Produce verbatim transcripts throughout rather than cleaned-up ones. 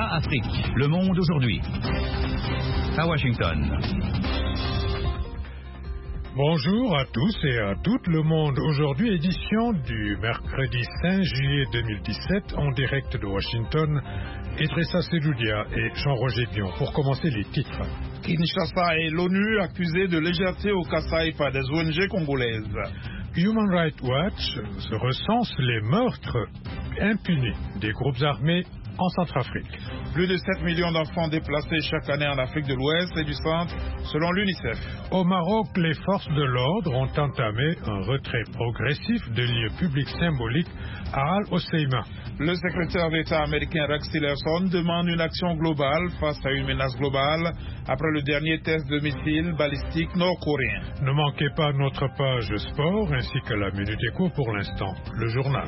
VOA Afrique, Le Monde aujourd'hui. À Washington. Bonjour à tous et à toutes, Le Monde aujourd'hui, édition du mercredi cinq juillet deux mille dix-sept, en direct de Washington. Idrissa Seloudia et Jean-Roger Dion. Pour commencer, les titres. Kinshasa et l'ONU accusés de légèreté au Kasaï par des O N G congolaises. Human Rights Watch se recense les meurtres impunis des groupes armés en Centrafrique. Plus de sept millions d'enfants déplacés chaque année en Afrique de l'Ouest et du Centre, selon l'UNICEF. Au Maroc, les forces de l'ordre ont entamé un retrait progressif de lieux publics symboliques à Al-Hoceima. Le secrétaire d'État américain Rex Tillerson demande une action globale face à une menace globale après le dernier test de missiles balistiques nord-coréens. Ne manquez pas notre page sport ainsi que la Minute Éco pour l'instant, le journal.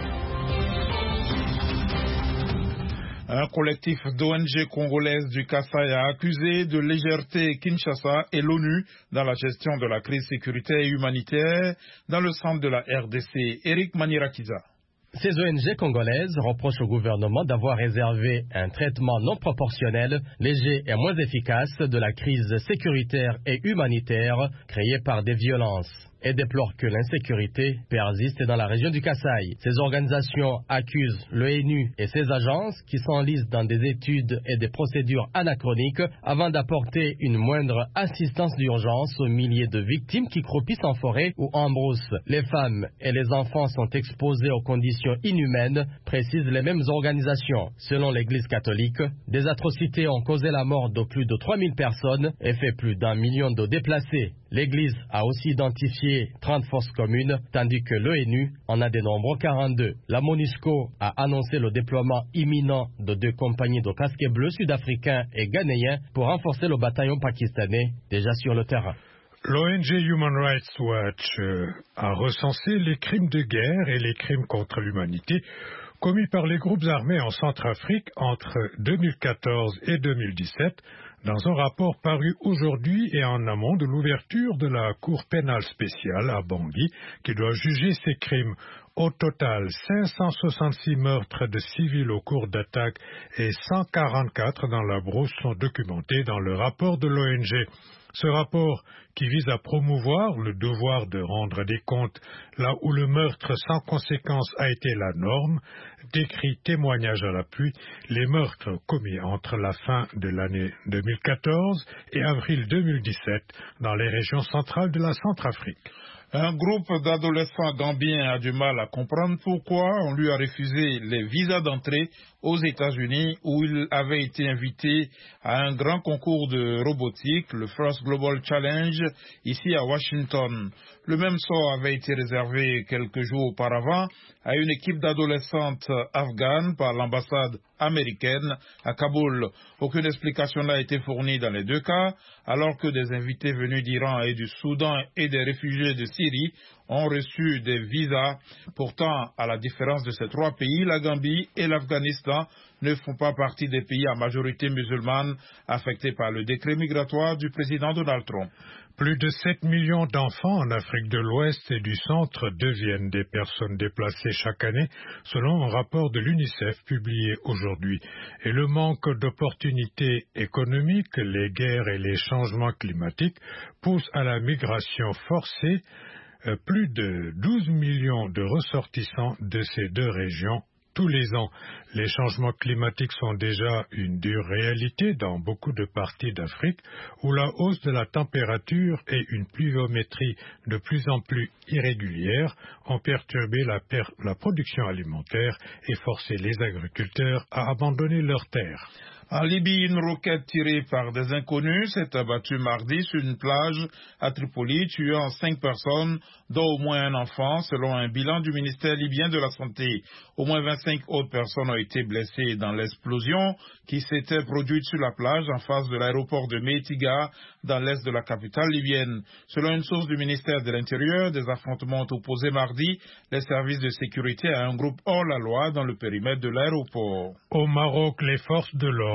Un collectif d'O N G congolaises du Kasaï a accusé de légèreté Kinshasa et l'ONU dans la gestion de la crise sécuritaire et humanitaire dans le centre de la R D C. Eric Manirakiza. Ces O N G congolaises reprochent au gouvernement d'avoir réservé un traitement non proportionnel, léger et moins efficace de la crise sécuritaire et humanitaire créée par des violences, et déplorent que l'insécurité persiste dans la région du Kasaï. Ces organisations accusent l'ONU et ses agences qui s'enlisent dans des études et des procédures anachroniques avant d'apporter une moindre assistance d'urgence aux milliers de victimes qui croupissent en forêt ou en brousse. Les femmes et les enfants sont exposés aux conditions inhumaines, précisent les mêmes organisations. Selon l'Église catholique, des atrocités ont causé la mort de plus de trois mille personnes et fait plus d'un million de déplacés. L'Église a aussi identifié trente forces communes, tandis que l'ONU en a dénombré quarante-deux. La MONUSCO a annoncé le déploiement imminent de deux compagnies de casques bleus sud-africains et ghanéens pour renforcer le bataillon pakistanais déjà sur le terrain. L'O N G Human Rights Watch euh, a recensé les crimes de guerre et les crimes contre l'humanité commis par les groupes armés en Centrafrique entre deux mille quatorze et deux mille dix-sept, dans un rapport paru aujourd'hui et en amont de l'ouverture de la Cour pénale spéciale à Bangui, qui doit juger ces crimes. Au total, cinq cent soixante-six meurtres de civils au cours d'attaques et cent quarante-quatre dans la brousse sont documentés dans le rapport de l'O N G. Ce rapport, qui vise à promouvoir le devoir de rendre des comptes là où le meurtre sans conséquence a été la norme, décrit, témoignage à l'appui, les meurtres commis entre la fin de l'année deux mille quatorze et avril deux mille dix-sept dans les régions centrales de la Centrafrique. Un groupe d'adolescents gambiens a du mal à comprendre pourquoi on lui a refusé les visas d'entrée aux États-Unis où il avait été invité à un grand concours de robotique, le First Global Challenge, ici à Washington. Le même sort avait été réservé quelques jours auparavant à une équipe d'adolescentes afghanes par l'ambassade américaine à Kaboul. Aucune explication n'a été fournie dans les deux cas, alors que des invités venus d'Iran et du Soudan et des réfugiés de Syrie ont reçu des visas. Pourtant, à la différence de ces trois pays, la Gambie et l'Afghanistan ne font pas partie des pays à majorité musulmane affectés par le décret migratoire du président Donald Trump. Plus de sept millions d'enfants en Afrique de l'Ouest et du Centre deviennent des personnes déplacées chaque année, selon un rapport de l'UNICEF publié aujourd'hui. Et le manque d'opportunités économiques, les guerres et les changements climatiques poussent à la migration forcée euh, plus de douze millions de ressortissants de ces deux régions tous les ans. Les changements climatiques sont déjà une dure réalité dans beaucoup de parties d'Afrique où la hausse de la température et une pluviométrie de plus en plus irrégulière ont perturbé la, per- la production alimentaire et forcé les agriculteurs à abandonner leurs terres. En Libye, une roquette tirée par des inconnus s'est abattue mardi sur une plage à Tripoli, tuant cinq personnes, dont au moins un enfant, selon un bilan du ministère libyen de la Santé. Au moins vingt-cinq autres personnes ont été blessées dans l'explosion qui s'était produite sur la plage en face de l'aéroport de Métiga, dans l'est de la capitale libyenne. Selon une source du ministère de l'Intérieur, des affrontements ont opposé mardi les services de sécurité à un groupe hors la loi dans le périmètre de l'aéroport. Au Maroc, les forces de l'ordre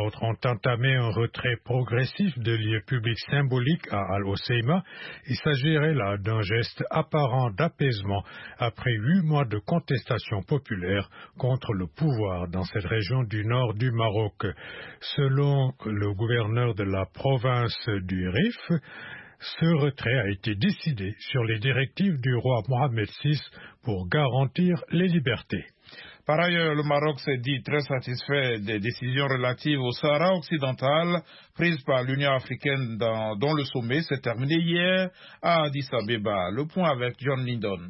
autres, ont entamé un retrait progressif de lieux publics symboliques à Al-Hoceima. Il s'agirait là d'un geste apparent d'apaisement après huit mois de contestation populaire contre le pouvoir dans cette région du nord du Maroc. Selon le gouverneur de la province du Rif, ce retrait a été décidé sur les directives du roi Mohamed six pour garantir les libertés. Par ailleurs, le Maroc s'est dit très satisfait des décisions relatives au Sahara occidental prises par l'Union africaine dans, dont le sommet s'est terminé hier à Addis Abeba. Le point avec John Lindon.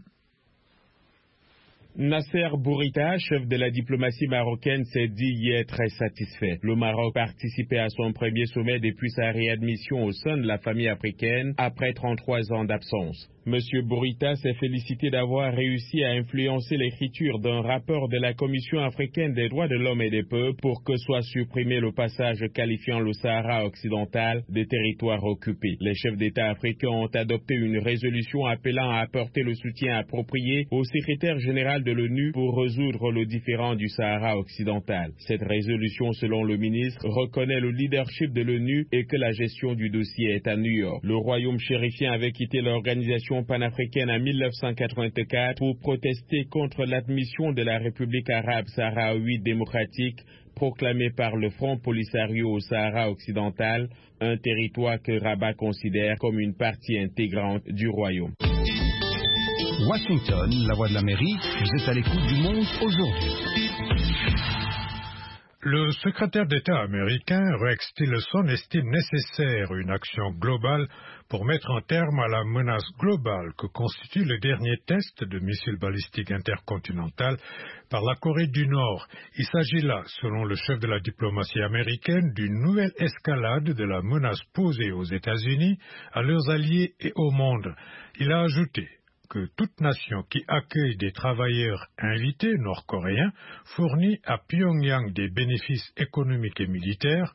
Nasser Bourita, chef de la diplomatie marocaine, s'est dit hier très satisfait. Le Maroc participait à son premier sommet depuis sa réadmission au sein de la famille africaine après trente-trois ans d'absence. Monsieur Bourita s'est félicité d'avoir réussi à influencer l'écriture d'un rapport de la Commission africaine des droits de l'homme et des peuples pour que soit supprimé le passage qualifiant le Sahara occidental des territoires occupés. Les chefs d'État africains ont adopté une résolution appelant à apporter le soutien approprié au secrétaire général de l'ONU pour résoudre le différend du Sahara occidental. Cette résolution, selon le ministre, reconnaît le leadership de l'ONU et que la gestion du dossier est à New York. Le royaume chérifien avait quitté l'organisation panafricaine en mille neuf cent quatre-vingt-quatre pour protester contre l'admission de la République arabe sahraoui démocratique proclamée par le Front Polisario au Sahara occidental, un territoire que Rabat considère comme une partie intégrante du royaume. Washington, la voix de l'Amérique, vous êtes à l'écoute du monde aujourd'hui. Le secrétaire d'État américain Rex Tillerson estime nécessaire une action globale pour mettre un terme à la menace globale que constitue le dernier test de missiles balistiques intercontinental par la Corée du Nord. Il s'agit là, selon le chef de la diplomatie américaine, d'une nouvelle escalade de la menace posée aux États-Unis, à leurs alliés et au monde. Il a ajouté que toute nation qui accueille des travailleurs invités nord-coréens fournit à Pyongyang des bénéfices économiques et militaires,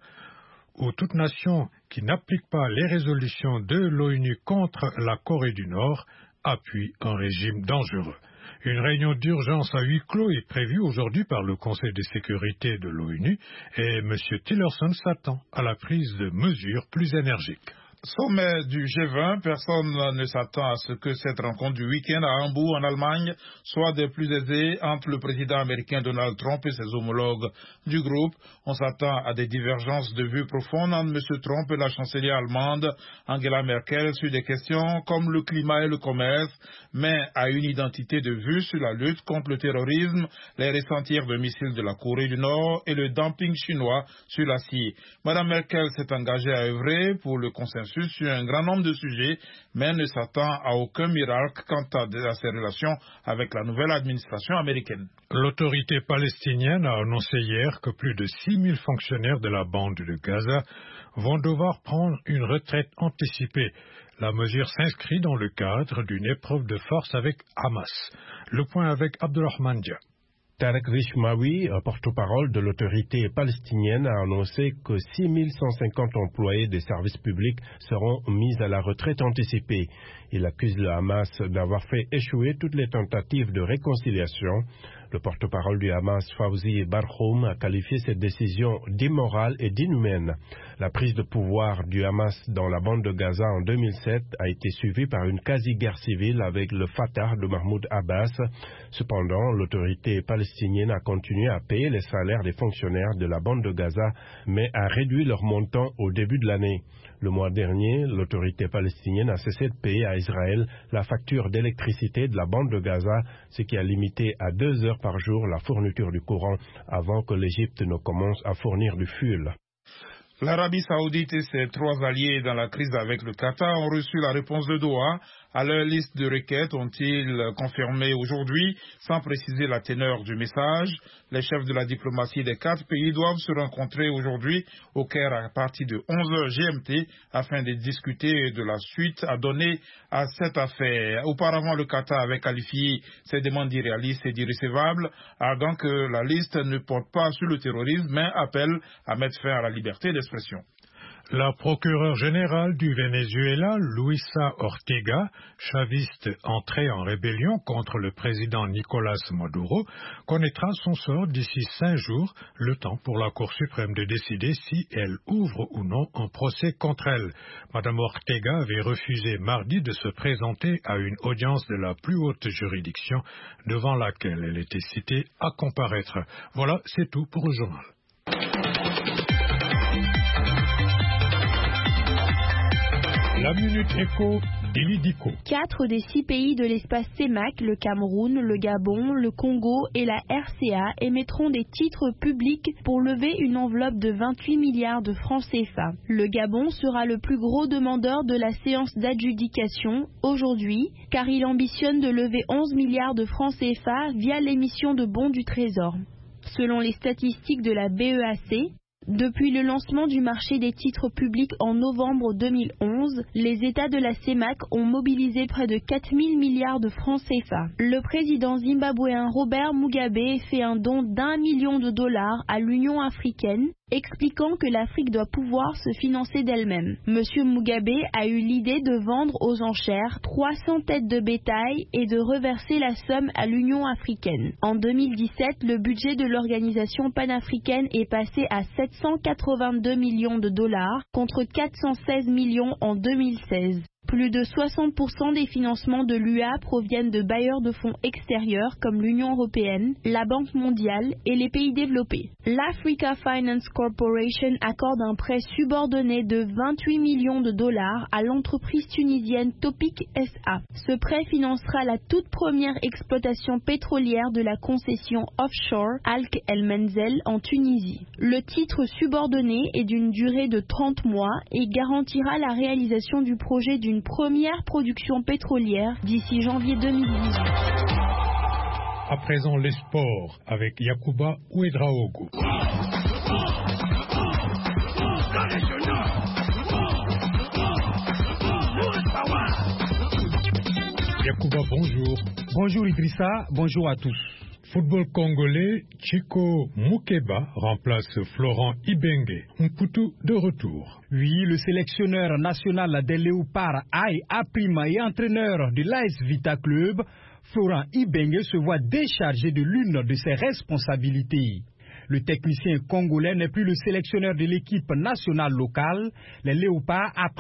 ou toute nation qui n'applique pas les résolutions de l'ONU contre la Corée du Nord appuie un régime dangereux. Une réunion d'urgence à huis clos est prévue aujourd'hui par le Conseil de sécurité de l'ONU et M. Tillerson s'attend à la prise de mesures plus énergiques. Sommet du G vingt, personne ne s'attend à ce que cette rencontre du week-end à Hambourg, en Allemagne, soit des plus aisées entre le président américain Donald Trump et ses homologues du groupe. On s'attend à des divergences de vues profondes entre M. Trump et la chancelière allemande Angela Merkel sur des questions comme le climat et le commerce, mais à une identité de vue sur la lutte contre le terrorisme, les ressentirs de missiles de la Corée du Nord et le dumping chinois sur l'acier. Mme Merkel s'est engagée à œuvrer pour le consensus sur un grand nombre de sujets, mais ne s'attend à aucun miracle quant à ses relations avec la nouvelle administration américaine. L'autorité palestinienne a annoncé hier que plus de six mille fonctionnaires de la bande de Gaza vont devoir prendre une retraite anticipée. La mesure s'inscrit dans le cadre d'une épreuve de force avec Hamas. Le point avec Abdulrahman Dia. Tarek Rishmawi, porte-parole de l'autorité palestinienne, a annoncé que six mille cent cinquante employés des services publics seront mis à la retraite anticipée. Il accuse le Hamas d'avoir fait échouer toutes les tentatives de réconciliation. Le porte-parole du Hamas, Fawzi Barhoum, a qualifié cette décision d'immorale et d'inhumaine. La prise de pouvoir du Hamas dans la bande de Gaza en deux mille sept a été suivie par une quasi-guerre civile avec le Fatah de Mahmoud Abbas. Cependant, l'autorité palestinienne a continué à payer les salaires des fonctionnaires de la bande de Gaza, mais a réduit leur montant au début de l'année. Le mois dernier, l'autorité palestinienne a cessé de payer à Israël la facture d'électricité de la bande de Gaza, ce qui a limité à deux heures par jour la fourniture du courant avant que l'Égypte ne commence à fournir du fuel. L'Arabie saoudite et ses trois alliés dans la crise avec le Qatar ont reçu la réponse de Doha. À leur liste de requêtes ont-ils confirmé aujourd'hui, sans préciser la teneur du message. Les chefs de la diplomatie des quatre pays doivent se rencontrer aujourd'hui au Caire à partir de onze heures G M T afin de discuter de la suite à donner à cette affaire. Auparavant, le Qatar avait qualifié ces demandes d'irréalistes et d'irrécevables, arguant que la liste ne porte pas sur le terrorisme, mais appelle à mettre fin à la liberté d'expression. La procureure générale du Venezuela, Luisa Ortega, chaviste entrée en rébellion contre le président Nicolás Maduro, connaîtra son sort d'ici cinq jours, le temps pour la Cour suprême de décider si elle ouvre ou non un procès contre elle. Madame Ortega avait refusé mardi de se présenter à une audience de la plus haute juridiction devant laquelle elle était citée à comparaître. Voilà, c'est tout pour le journal. La Minute Éco d'Elidico. Quatre des six pays de l'espace CEMAC, le Cameroun, le Gabon, le Congo et la R C A, émettront des titres publics pour lever une enveloppe de vingt-huit milliards de francs C F A. Le Gabon sera le plus gros demandeur de la séance d'adjudication aujourd'hui, car il ambitionne de lever onze milliards de francs C F A via l'émission de bons du Trésor. Selon les statistiques de la B E A C, depuis le lancement du marché des titres publics en novembre deux mille onze, les États de la CEMAC ont mobilisé près de quatre mille milliards de francs C F A. Le président zimbabwéen Robert Mugabe fait un don d'un million de dollars à l'Union africaine, expliquant que l'Afrique doit pouvoir se financer d'elle-même. Monsieur Mugabe a eu l'idée de vendre aux enchères trois cents têtes de bétail et de reverser la somme à l'Union africaine. En deux mille dix-sept, le budget de l'organisation panafricaine est passé à sept cent quatre-vingt-deux millions de dollars contre quatre cent seize millions en deux mille seize. Plus de soixante pour cent des financements de l'U A proviennent de bailleurs de fonds extérieurs comme l'Union européenne, la Banque mondiale et les pays développés. L'Africa Finance Corporation accorde un prêt subordonné de vingt-huit millions de dollars à l'entreprise tunisienne Topic S A. Ce prêt financera la toute première exploitation pétrolière de la concession offshore Alk El Menzel en Tunisie. Le titre subordonné est d'une durée de trente mois et garantira la réalisation du projet d'une première production pétrolière d'ici janvier deux mille dix-huit. À présent, les sports avec Yacouba Ouedraogo. Yacouba, bonjour. Bonjour Idrissa, bonjour à tous. Football congolais, Chico Mukeba remplace Florent Ibenge. Mputu de retour. Oui, le sélectionneur national des Léopards A et A' et entraîneur de l'A S Vita Club, Florent Ibenge se voit déchargé de l'une de ses responsabilités. Le technicien congolais n'est plus le sélectionneur de l'équipe nationale locale, les Léopards A'.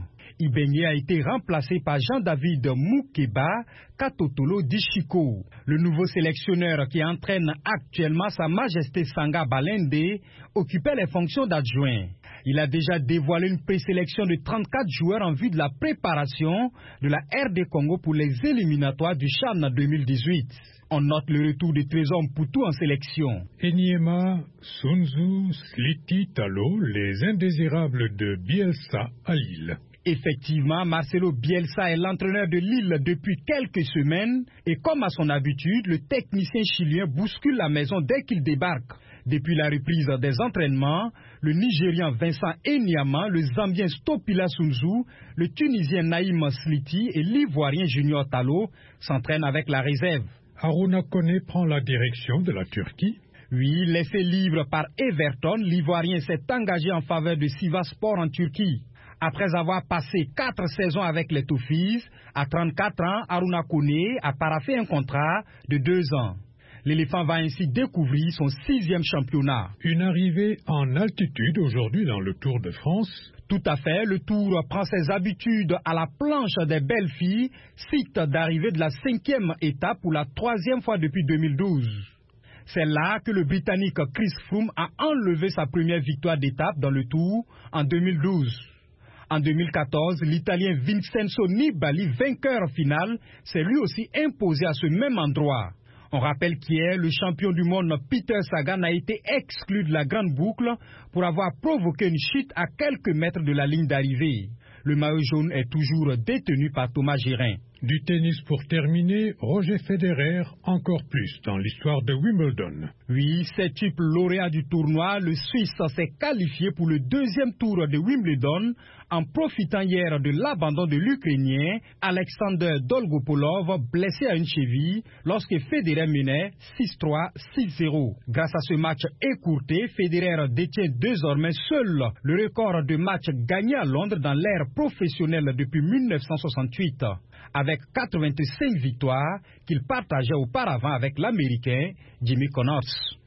Ibenge a été remplacé par Jean-David Mukeba Katotolo Dishiko. Le nouveau sélectionneur qui entraîne actuellement Sa Majesté Sanga Balende occupait les fonctions d'adjoint. Il a déjà dévoilé une présélection de trente-quatre joueurs en vue de la préparation de la R D Congo pour les éliminatoires du CHAN deux mille dix-huit. On note le retour de Trésor Mputu en sélection. Enyema, Sunzu, Sliti, Talo, les indésirables de Bielsa à Lille. Effectivement, Marcelo Bielsa est l'entraîneur de Lille depuis quelques semaines et comme à son habitude, le technicien chilien bouscule la maison dès qu'il débarque. Depuis la reprise des entraînements, le Nigérian Vincent Enyama, le Zambien Stopila Sunzu, le Tunisien Naïm Sliti et l'Ivoirien Junior Talo s'entraînent avec la réserve. Haruna Kone prend la direction de la Turquie. Oui, laissé libre par Everton, l'Ivoirien s'est engagé en faveur de Sivasspor en Turquie. Après avoir passé quatre saisons avec les Toffees, à trente-quatre ans, Haruna Kone a paraphé un contrat de deux ans. L'éléphant va ainsi découvrir son sixième championnat. Une arrivée en altitude aujourd'hui dans le Tour de France. Tout à fait, le Tour prend ses habitudes à la planche des belles filles, site d'arrivée de la cinquième étape pour la troisième fois depuis deux mille douze. C'est là que le Britannique Chris Froome a enlevé sa première victoire d'étape dans le Tour en deux mille douze. En deux mille quatorze, l'Italien Vincenzo Nibali, vainqueur final, s'est lui aussi imposé à ce même endroit. On rappelle qu'hier, le champion du monde Peter Sagan a été exclu de la grande boucle pour avoir provoqué une chute à quelques mètres de la ligne d'arrivée. Le maillot jaune est toujours détenu par Thomas Gérin. Du tennis pour terminer, Roger Federer encore plus dans l'histoire de Wimbledon. Oui, septuple lauréat du tournoi, le Suisse s'est qualifié pour le deuxième tour de Wimbledon en profitant hier de l'abandon de l'Ukrainien Alexander Dolgopolov, blessé à une cheville lorsque Federer menait six trois, six zéro. Grâce à ce match écourté, Federer détient désormais seul le record de matchs gagnés à Londres dans l'ère professionnelle depuis mille neuf cent soixante-huit. Avec quatre-vingt-cinq victoires qu'il partageait auparavant avec l'Américain Jimmy Connors.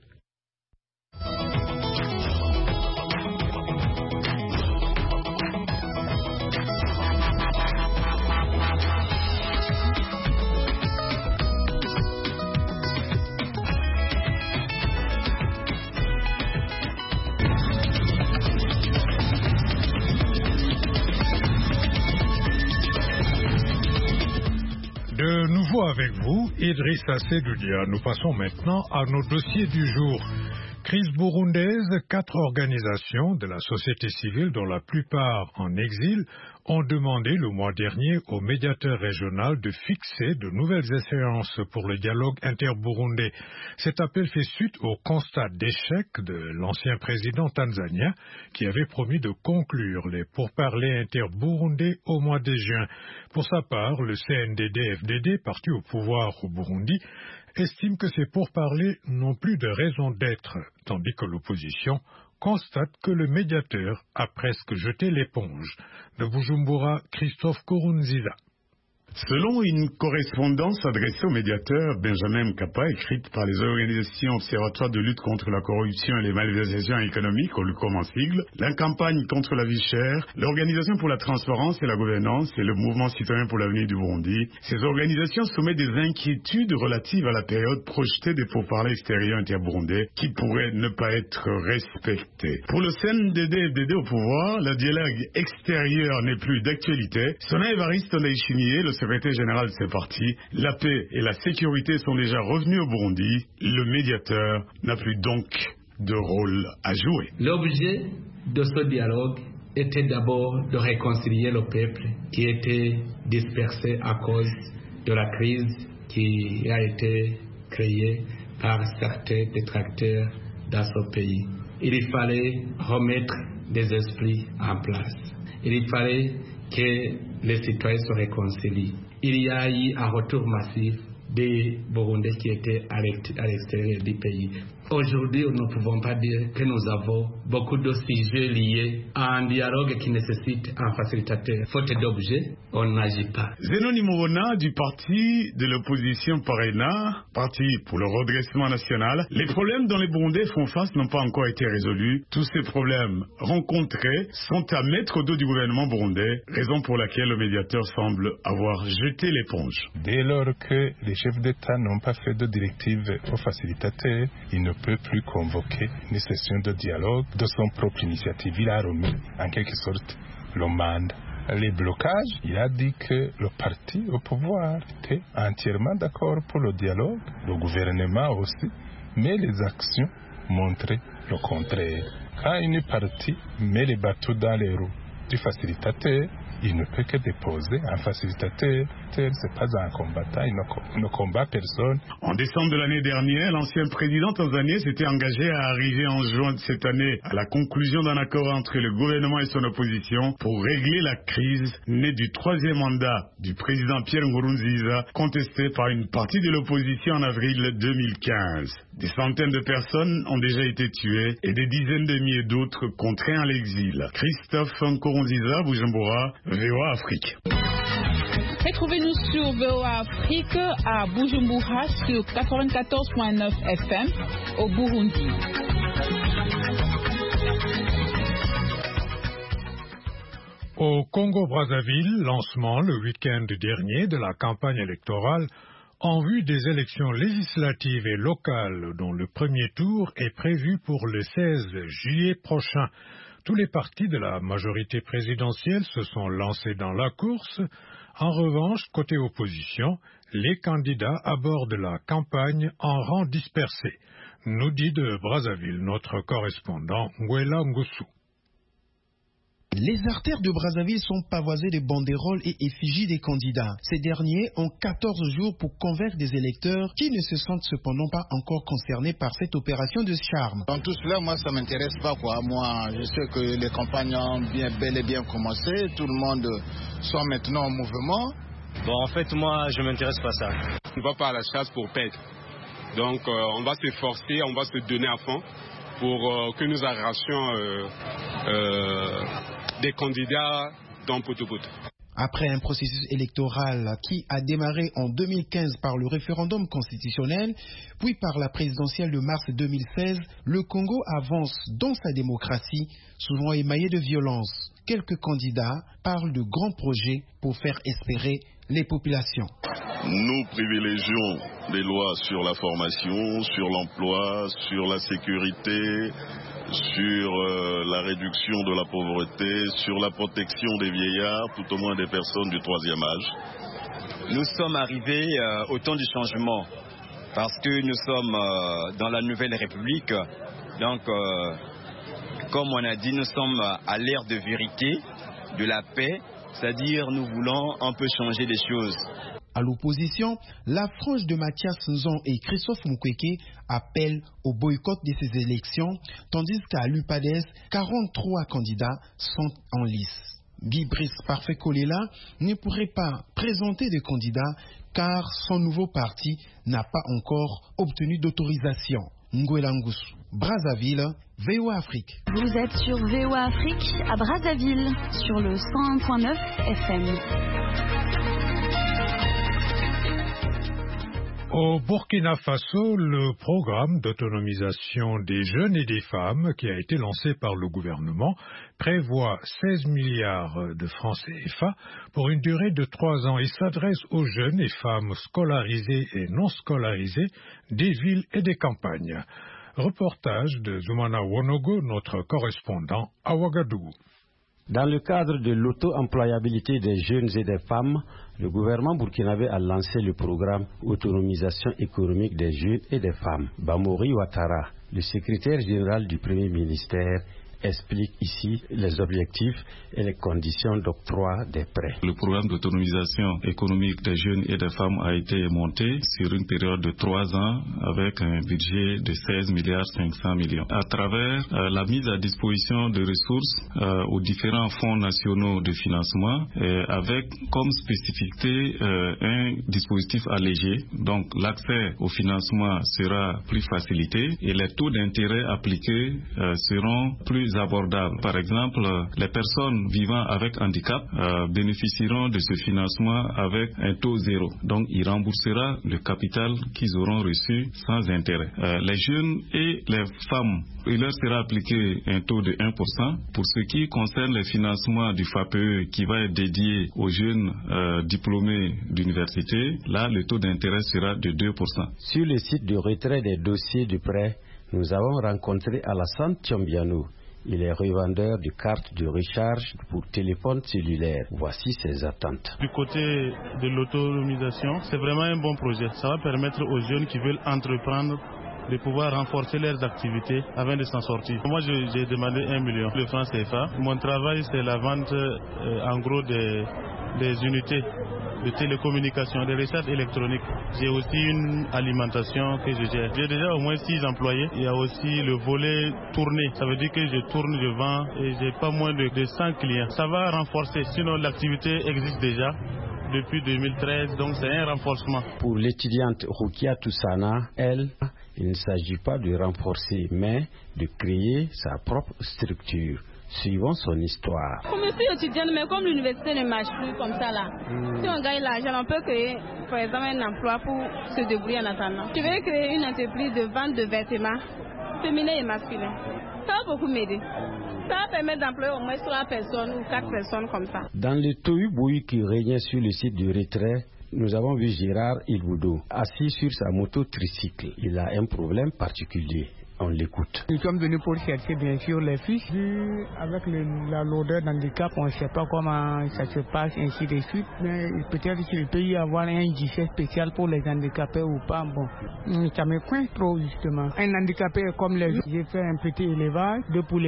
De nouveau avec vous, Idrissa Seloudia. Nous passons maintenant à nos dossiers du jour. Crise burundaise, quatre organisations de la société civile, dont la plupart en exil, ont demandé le mois dernier au médiateur régional de fixer de nouvelles échéances pour le dialogue interburundais. Cet appel fait suite au constat d'échec de l'ancien président tanzanien qui avait promis de conclure les pourparlers interburundais au mois de juin. Pour sa part, le C N D D F D D, parti au pouvoir au Burundi, estime que ces pourparlers n'ont plus de raison d'être, tandis que l'opposition constate que le médiateur a presque jeté l'éponge. De Bujumbura, Christophe Kurunziza. Selon une correspondance adressée au médiateur Benjamin Mkapa, écrite par les organisations observatoires de lutte contre la corruption et les malversations économiques, au LUCOM en sigle, la campagne contre la vie chère, l'Organisation pour la transparence et la gouvernance et le Mouvement citoyen pour l'avenir du Burundi, ces organisations soumettent des inquiétudes relatives à la période projetée des pourparlers extérieurs interburundais qui pourraient ne pas être respectés. Pour le C N D D F D D au pouvoir, le dialogue extérieur n'est plus d'actualité. Sona Evariste Ndayishimiye, le secrétaire général de ces partis, la paix et la sécurité sont déjà revenus au Burundi. Le médiateur n'a plus donc de rôle à jouer. L'objet de ce dialogue était d'abord de réconcilier le peuple qui était dispersé à cause de la crise qui a été créée par certains détracteurs dans ce pays. Il fallait remettre des esprits en place. Il fallait que les citoyens se réconcilient. Il y a eu un retour massif des Burundais qui étaient à l'extérieur du pays. Aujourd'hui, nous ne pouvons pas dire que nous avons beaucoup de sujets liés à un dialogue qui nécessite un facilitateur. Faute d'objet, on n'agit pas. Zenoni Mouona du parti de l'opposition Parena, parti pour le redressement national, les problèmes dont les Burundais font face n'ont pas encore été résolus. Tous ces problèmes rencontrés sont à mettre au dos du gouvernement burundais, raison pour laquelle le médiateur semble avoir jeté l'éponge. Dès lors que les chefs d'État n'ont pas fait de directive aux facilitateurs, ils ne peut plus convoquer une session de dialogue de son propre initiative. Il a remis en quelque sorte le mandat. Les blocages, il a dit que le parti au pouvoir était entièrement d'accord pour le dialogue, le gouvernement aussi, mais les actions montraient le contraire. Quand une partie met les bateaux dans les roues du facilitateur, il ne peut que déposer un facilitateur. C'est pas un combattant, il ne, il ne combat personne. En décembre de l'année dernière, l'ancien président tanzanien s'était engagé à arriver en juin de cette année à la conclusion d'un accord entre le gouvernement et son opposition pour régler la crise née du troisième mandat du président Pierre Nkurunziza, contesté par une partie de l'opposition en avril deux mille quinze. Des centaines de personnes ont déjà été tuées et des dizaines de milliers d'autres contraints à l'exil. Christophe Nkurunziza, Bujumbura, V O A Afrique. Retrouvez-nous sur V O A Afrique à Bujumbura sur quatre-vingt-quatorze virgule neuf F M au Burundi. Au Congo-Brazzaville, lancement le week-end dernier de la campagne électorale en vue des élections législatives et locales dont le premier tour est prévu pour le seize juillet prochain. Tous les partis de la majorité présidentielle se sont lancés dans la course. En revanche, côté opposition, les candidats abordent la campagne en rang dispersé, nous dit de Brazzaville notre correspondant Ngwela Ngousou. Les artères de Brazzaville sont pavoisées de banderoles et effigies des candidats. Ces derniers ont quatorze jours pour convaincre des électeurs qui ne se sentent cependant pas encore concernés par cette opération de charme. Dans tout cela, moi, ça ne m'intéresse pas, quoi. Moi, je sais que les campagnes ont bien, bel et bien commencé. Tout le monde sont maintenant en mouvement. Bon, en fait, moi, je ne m'intéresse pas à ça. On ne va pas à la chasse pour perdre. Donc, euh, on va se forcer, on va se donner à fond pour euh, que nous arrachions euh, euh, des candidats dans Poto-Poto. Après un processus électoral qui a démarré en deux mille quinze par le référendum constitutionnel, puis par la présidentielle de mars deux mille seize, le Congo avance dans sa démocratie, souvent émaillée de violence. Quelques candidats parlent de grands projets pour faire espérer les populations. Nous privilégions des lois sur la formation, sur l'emploi, sur la sécurité, sur euh, la réduction de la pauvreté, sur la protection des vieillards, tout au moins des personnes du troisième âge. Nous sommes arrivés euh, au temps du changement parce que nous sommes euh, dans la nouvelle République. Donc, euh, comme on a dit, nous sommes à l'ère de vérité, de la paix, c'est-à-dire nous voulons un peu changer les choses. À l'opposition, la frange de Mathias Nzon et Christophe Mukwege appellent au boycott de ces élections, tandis qu'à l'U P A D E S, quarante-trois candidats sont en lice. Bibrice Parfait Kolela ne pourrait pas présenter de candidats car son nouveau parti n'a pas encore obtenu d'autorisation. Ngouelangusu, Brazzaville, V O A Afrique. Vous êtes sur V O A Afrique à Brazzaville, sur le cent un point neuf F M. Au Burkina Faso, le programme d'autonomisation des jeunes et des femmes qui a été lancé par le gouvernement prévoit seize milliards de francs C F A pour une durée de trois ans et s'adresse aux jeunes et femmes scolarisées et non scolarisées des villes et des campagnes. Reportage de Zoumana Wonogo, notre correspondant à Ouagadougou. Dans le cadre de l'auto-employabilité des jeunes et des femmes, le gouvernement burkinabé a lancé le programme Autonomisation économique des jeunes et des femmes. Bamori Ouattara, le secrétaire général du Premier ministère, explique ici les objectifs et les conditions d'octroi des prêts. Le programme d'autonomisation économique des jeunes et des femmes a été monté sur une période de trois ans avec un budget de seize milliards cinq cents millions. À travers euh, la mise à disposition de ressources euh, aux différents fonds nationaux de financement euh, avec comme spécificité euh, un dispositif allégé. Donc l'accès au financement sera plus facilité et les taux d'intérêt appliqués euh, seront plus abordables. Par exemple, les personnes vivant avec handicap euh, bénéficieront de ce financement avec un taux zéro. Donc, il remboursera le capital qu'ils auront reçu sans intérêt. Euh, les jeunes et les femmes, il leur sera appliqué un taux de un pour cent. Pour ce qui concerne le financement du F A P E qui va être dédié aux jeunes euh, diplômés d'université, là, le taux d'intérêt sera de deux pour cent. Sur le site de retrait des dossiers de prêt, nous avons rencontré Alassane Thiombianou. Il est revendeur de cartes de recharge pour téléphone cellulaire. Voici ses attentes. Du côté de l'autonomisation, c'est vraiment un bon projet. Ça va permettre aux jeunes qui veulent entreprendre de pouvoir renforcer leurs activités afin de s'en sortir. Moi, j'ai demandé un million de francs C F A. Mon travail, c'est la vente euh, en gros des, des unités de télécommunication, des recettes électroniques. J'ai aussi une alimentation que je gère. J'ai déjà au moins six employés. Il y a aussi le volet tourné. Ça veut dire que je tourne, je vends et j'ai pas moins de, de cent clients. Ça va renforcer. Sinon, l'activité existe déjà depuis deux mille treize, donc c'est un renforcement. Pour l'étudiante Rukia Toussana, elle, il ne s'agit pas de renforcer, mais de créer sa propre structure. Suivons son histoire. Comme je suis étudiante, mais comme l'université ne marche plus comme ça là, mmh. si on gagne l'argent, on peut créer par exemple un emploi pour se débrouiller en attendant. Je vais créer une entreprise de vente de vêtements féminins et masculins. Ça va beaucoup m'aider. Ça va permettre d'employer au moins trois personnes ou quatre personnes comme ça. Dans le tohu-bohu qui régnait sur le site du retrait, nous avons vu Gérard Ilboudo assis sur sa moto tricycle. Il a un problème particulier. On l'écoute. Nous sommes venus pour chercher bien sûr les fiches. Vu avec le, la lourdeur d'handicap, on ne sait pas comment ça se passe, ainsi de suite. Mais peut-être qu'il peut y avoir un guichet spécial pour les handicapés ou pas. Bon, ça me coince trop justement. Un handicapé comme les autres. J'ai fait un petit élevage de poulets.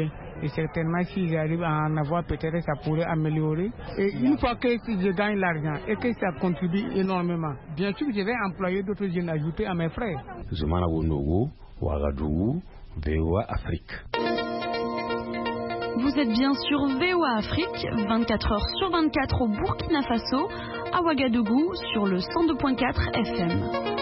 Et certainement, si j'arrive à en avoir, peut-être ça pourrait améliorer. Et une fois que je gagne l'argent et que ça contribue énormément, bien sûr, je vais employer d'autres jeunes ajoutés à mes frais. Zoumana Wonogo, Ouagadougou, V O A Afrique. Vous êtes bien sur V O A Afrique, vingt-quatre heures sur vingt-quatre au Burkina Faso, à Ouagadougou sur le cent deux virgule quatre F M.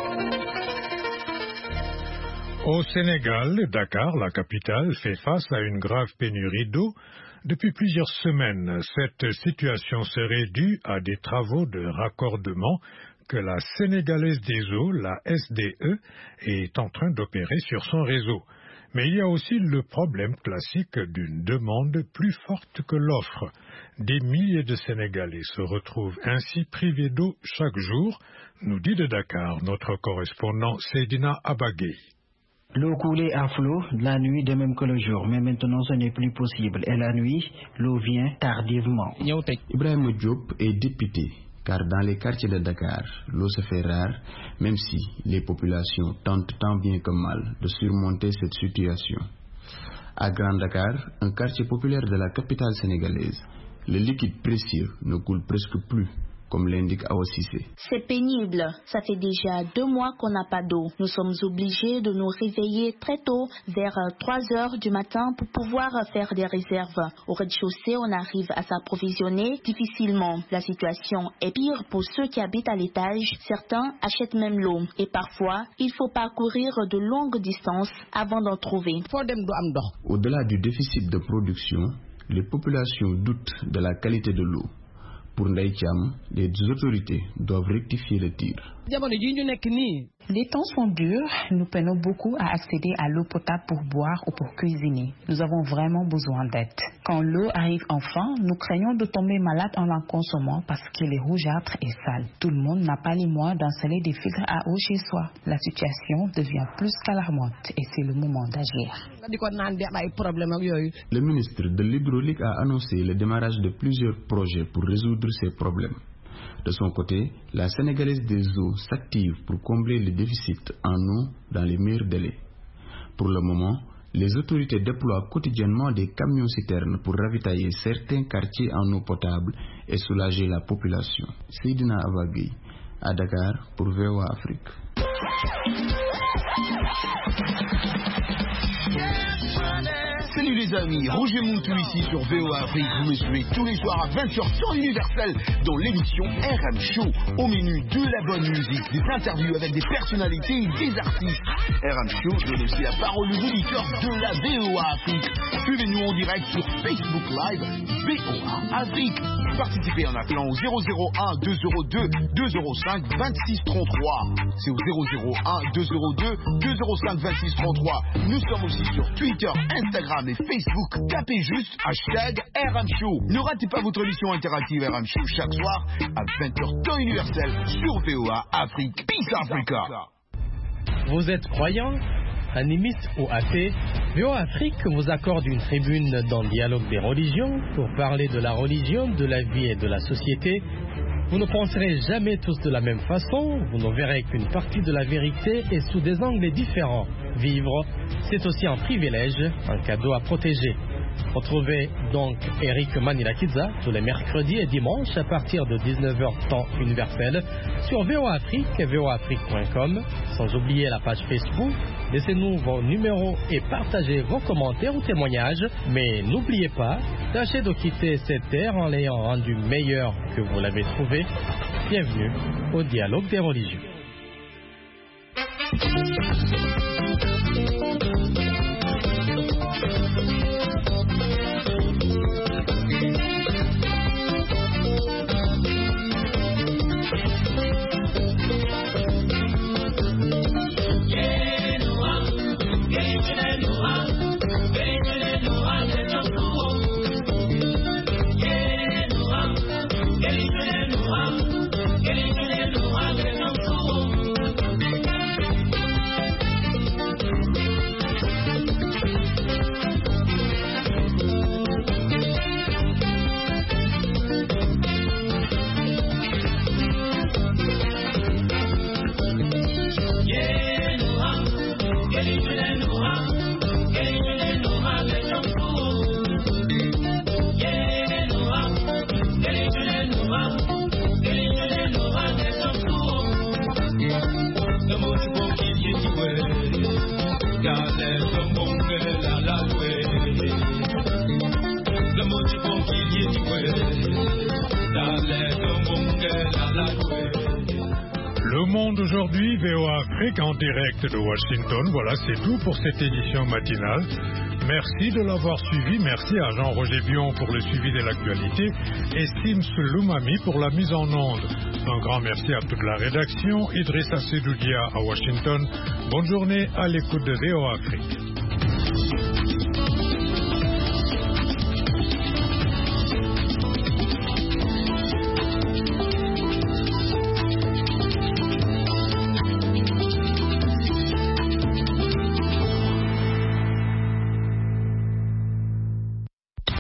Au Sénégal, Dakar, la capitale, fait face à une grave pénurie d'eau depuis plusieurs semaines. Cette situation serait due à des travaux de raccordement que la Sénégalaise des eaux, la S D E, est en train d'opérer sur son réseau. Mais il y a aussi le problème classique d'une demande plus forte que l'offre. Des milliers de Sénégalais se retrouvent ainsi privés d'eau chaque jour, nous dit de Dakar notre correspondant Seydina Abagay. L'eau coulait à flot la nuit de même que le jour, mais maintenant ce n'est plus possible. Et la nuit, l'eau vient tardivement. Ibrahim Diop est député, car dans les quartiers de Dakar, l'eau se fait rare, même si les populations tentent tant bien que mal de surmonter cette situation. À Grand Dakar, un quartier populaire de la capitale sénégalaise, le liquide précieux ne coule presque plus, comme l'indique Awa Cissé. C'est pénible. Ça fait déjà deux mois qu'on n'a pas d'eau. Nous sommes obligés de nous réveiller très tôt, vers trois heures du matin, pour pouvoir faire des réserves. Au rez-de-chaussée, on arrive à s'approvisionner difficilement. La situation est pire pour ceux qui habitent à l'étage. Certains achètent même l'eau. Et parfois, il faut parcourir de longues distances avant d'en trouver. Au-delà du déficit de production, les populations doutent de la qualité de l'eau. Pour Ndaï Thiam, les autorités doivent rectifier le tir. Les temps sont durs, nous peinons beaucoup à accéder à l'eau potable pour boire ou pour cuisiner. Nous avons vraiment besoin d'aide. Quand l'eau arrive enfin, nous craignons de tomber malade en la consommant parce qu'elle est rougeâtre et sale. Tout le monde n'a pas les moyens d'installer des filtres à eau chez soi. La situation devient plus qu'alarmante et c'est le moment d'agir. Le ministre de l'Hydraulique a annoncé le démarrage de plusieurs projets pour résoudre ces problèmes. De son côté, la Sénégalaise des eaux s'active pour combler le déficit en eau dans les meilleurs délais. Pour le moment, les autorités déploient quotidiennement des camions-citernes pour ravitailler certains quartiers en eau potable et soulager la population. Seydina Abagay, à Dakar pour V O A Afrique. Salut les amis, Roger Moutou ici sur V O A Afrique. Vous me suivez tous les soirs à vingt heures temps universel dans l'émission R M Show. Au menu de la bonne musique, des interviews avec des personnalités et des artistes. R M Show donne aussi la parole aux auditeurs de la V O A Afrique. Suivez-nous en direct sur Facebook Live V O A Afrique. Participez en appelant au zéro zéro un deux zéro deux deux zéro cinq vingt-six trente-trois. C'est au zéro zéro un deux zéro deux deux zéro cinq vingt-six trente-trois. Nous sommes aussi sur Twitter, Instagram et Facebook. Tapez juste hashtag R M Show. Ne ratez pas votre émission interactive R M Show chaque soir à vingt heures temps universel sur V O A Afrique. Peace Africa. Vous êtes croyant, animiste ou athée, V O A Afrique vous accorde une tribune dans le dialogue des religions pour parler de la religion, de la vie et de la société. Vous ne penserez jamais tous de la même façon, vous ne verrez qu'une partie de la vérité et sous des angles différents. Vivre, c'est aussi un privilège, un cadeau à protéger. Retrouvez donc Eric Manilakiza tous les mercredis et dimanches à partir de dix-neuf heures temps universel sur V O A Afrique et V O A Afrique point com. Sans oublier la page Facebook. Laissez-nous vos numéros et partagez vos commentaires ou témoignages. Mais n'oubliez pas, tâchez de quitter cette terre en l'ayant rendue meilleure que vous l'avez trouvée. Bienvenue au dialogue des religions. Le Monde aujourd'hui, V O A Afrique en direct de Washington. Voilà, c'est tout pour cette édition matinale. Merci de l'avoir suivi. Merci à Jean-Roger Bion pour le suivi de l'actualité et Sims Loumami pour la mise en onde. Un grand merci à toute la rédaction. Idrissa Sedoudia à Washington. Bonne journée à l'écoute de V O A Afrique.